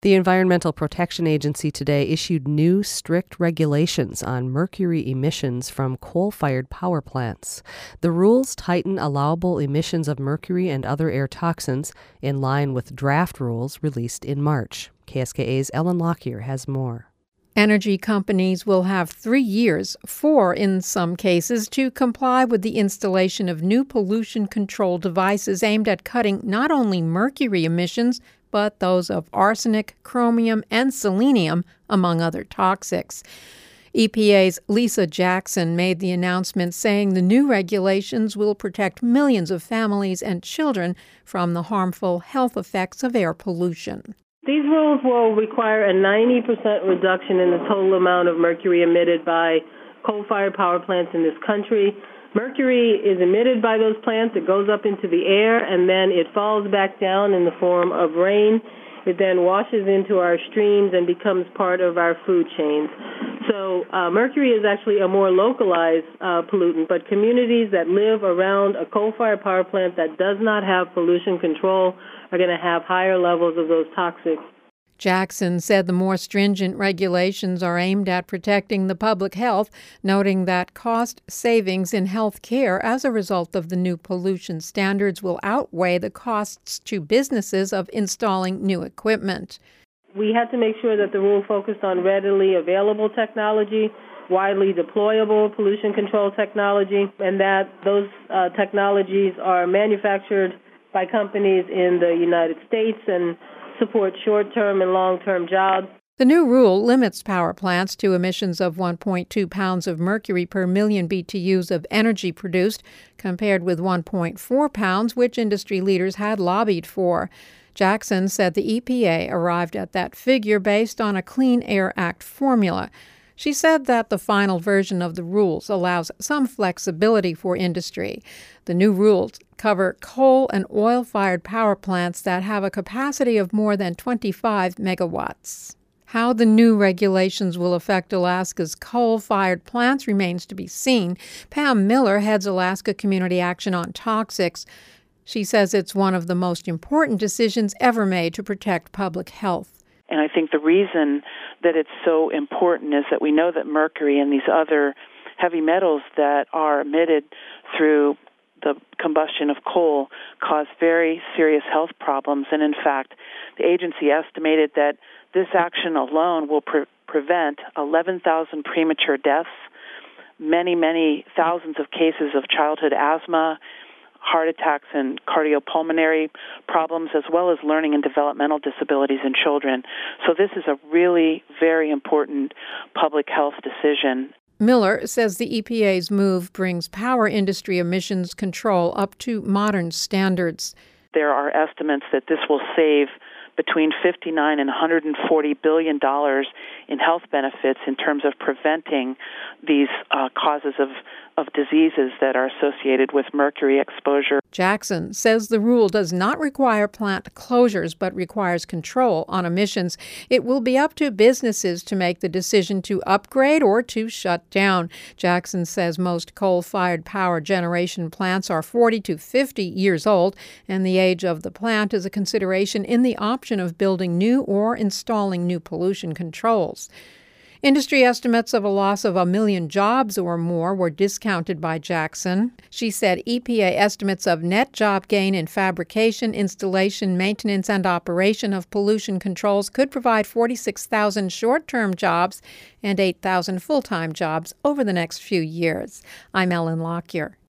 The Environmental Protection Agency today issued new strict regulations on mercury emissions from coal-fired power plants. The rules tighten allowable emissions of mercury and other air toxins in line with draft rules released in March. KSKA's Ellen Lockyer has more. Energy companies will have 3 years, 4 in some cases, to comply with the installation of new pollution control devices aimed at cutting not only mercury emissions, but those of arsenic, chromium, and selenium, among other toxics. EPA's Lisa Jackson made the announcement saying the new regulations will protect millions of families and children from the harmful health effects of air pollution. These rules will require a 90% reduction in the total amount of mercury emitted by coal-fired power plants in this country. Mercury is emitted by those plants. It goes up into the air, and then it falls back down in the form of rain. It then washes into our streams and becomes part of our food chains. So mercury is actually a more localized pollutant, but communities that live around a coal-fired power plant that does not have pollution control are going to have higher levels of those toxics. Jackson said the more stringent regulations are aimed at protecting the public health, noting that cost savings in health care as a result of the new pollution standards will outweigh the costs to businesses of installing new equipment. We had to make sure that the rule focused on readily available technology, widely deployable pollution control technology, and that those technologies are manufactured by companies in the United States and support short-term and long-term jobs. The new rule limits power plants to emissions of 1.2 pounds of mercury per million BTUs of energy produced, compared with 1.4 pounds, which industry leaders had lobbied for. Jackson said the EPA arrived at that figure based on a Clean Air Act formula. She said that the final version of the rules allows some flexibility for industry. The new rules cover coal and oil-fired power plants that have a capacity of more than 25 megawatts. How the new regulations will affect Alaska's coal-fired plants remains to be seen. Pam Miller heads Alaska Community Action on Toxics. She says it's one of the most important decisions ever made to protect public health. And I think the reason that it's so important is that we know that mercury and these other heavy metals that are emitted through the combustion of coal cause very serious health problems. And in fact, the agency estimated that this action alone will prevent 11,000 premature deaths, many thousands of cases of childhood asthma, heart attacks and cardiopulmonary problems, as well as learning and developmental disabilities in children. So this is a really very important public health decision. Miller says the EPA's move brings power industry emissions control up to modern standards. There are estimates that this will save between $59 and $140 billion in health benefits in terms of preventing these causes of diseases that are associated with mercury exposure. Jackson says the rule does not require plant closures, but requires control on emissions. It will be up to businesses to make the decision to upgrade or to shut down. Jackson says most coal-fired power generation plants are 40 to 50 years old, and the age of the plant is a consideration in the option of building new or installing new pollution controls. Industry estimates of a loss of 1 million jobs or more were discounted by Jackson. She said EPA estimates of net job gain in fabrication, installation, maintenance, and operation of pollution controls could provide 46,000 short-term jobs and 8,000 full-time jobs over the next few years. I'm Ellen Lockyer.